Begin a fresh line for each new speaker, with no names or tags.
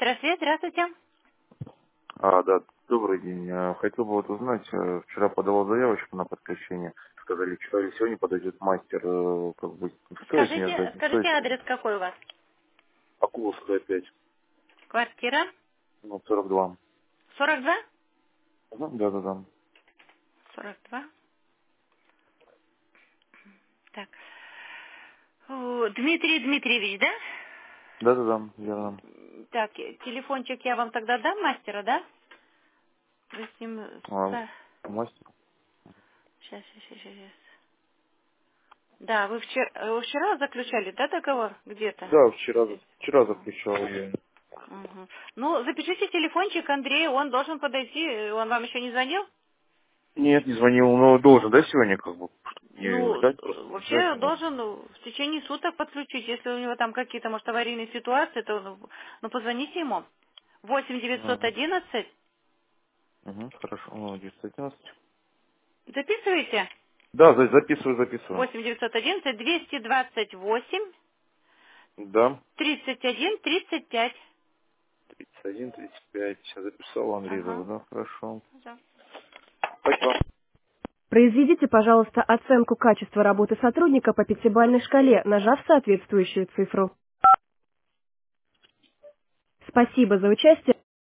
Метросвет, здравствуйте.
Да, добрый день. Хотел бы вот узнать, вчера подавал заявочку на подключение. Сказали, вчера или сегодня подойдет мастер. Как бы, стоит мне
Скажите,
ждать, не
скажите
стоит?
адрес какой у вас?
Акуловская опять.
Квартира?
Ну, 42.
42?
Да.
42. Так. Дмитрий Дмитриевич, да?
Верно.
Так, телефончик я вам тогда дам мастера, да? Вы с ним...
А, мастер?
Сейчас. Да, вы вчера заключали, да, договор где-то?
Да, вчера заключал я.
Мгм. Ну, запишите телефончик Андрея, он должен подойти, он вам еще не звонил?
Нет, не звонил, но должен, да, сегодня как бы? Не
Ну,
ждать, просто не ждать
вообще
его.
должен в течение суток подключить. Если у него там какие-то, может, аварийные ситуации, то позвоните ему. 8
Угу.
911.
Хорошо. 911.
Записывайте.
Да, записываю.
8 911 228
Да.
31 35.
31, 35. Записал, Андрей
Ага.
зовут, да? Хорошо.
Да.
Спасибо.
Произведите, пожалуйста, оценку качества работы сотрудника по пятибалльной шкале, нажав соответствующую цифру. Спасибо за участие.